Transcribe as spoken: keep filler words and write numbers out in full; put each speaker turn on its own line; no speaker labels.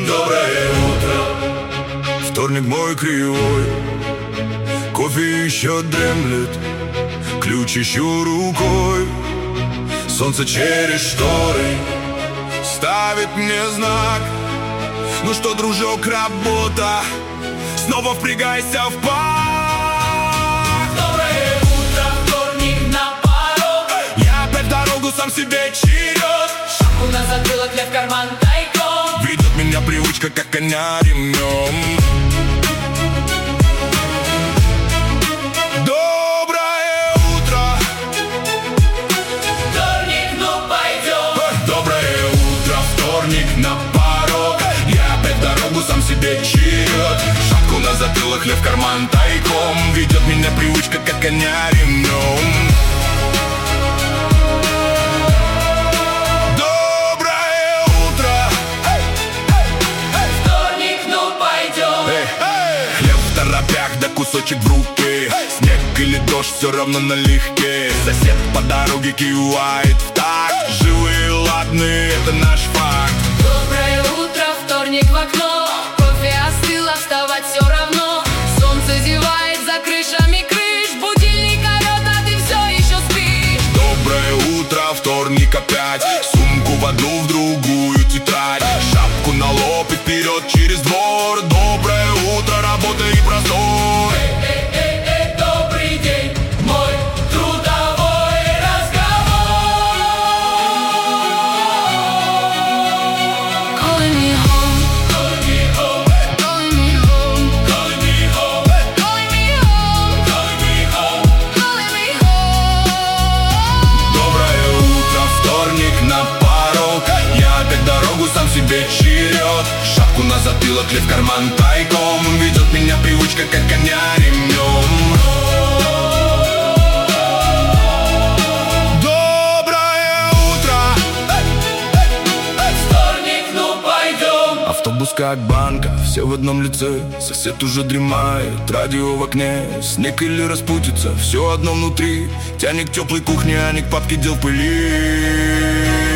Доброе утро, вторник мой кривой, кофе еще дремлет, ключ ищу рукой. Солнце через шторы ставит мне знак. Ну что, дружок, работа, снова впрягайся в пах.
Доброе утро, вторник на порог.
Я опять в дорогу, сам себе черед.
Шапку на затылок, лев в карман тайком.
Ведет меня привычка, как коня ремнем. Доброе утро,
Вторник, ну пойдем.
доброе утро, вторник на порог. Я опять в дорогу, сам себе черед. Шапку на затылок, лев в карман тайком. Ведет меня привычка, как коня ремнем. Доброе утро,
Вторник, ну пойдем.
эй, эй. Хлеб в торопях, да кусочек в руке. Снег или дождь, все равно налегке. Сосед по дороге кивает в такт. Живые, ладные, это наш факт.
Доброе утро, вторник в окно. Кофе остыло, вставать все равно. Солнце зевает за крышами крыш. Будильник орет, а ты все еще спишь.
Доброе утро, вторник опять. Сумку в одну, в другую тетрадь. Шапку на лоб и вперед через двор. Доброе утро, работа и простор.
Эй-эй-эй, добрый день, мой трудовой разговор. Calling me home, calling me home, calling me home, calling me home, calling me home, calling me home, calling me home.
Доброе утро, вторник на порог. Я опять дорогу, сам себе черед. Шапку на затылок, лев в карман тайком. Ведет меня привычка, как коня ремнем. Доброе утро,
Вторник, ну пойдем.
автобус как банка, все в одном лице. Сосед уже дремает, радио в окне. Снег или распутится, все одно внутри. Тянет к теплой кухне, а не к папке дел в пыли.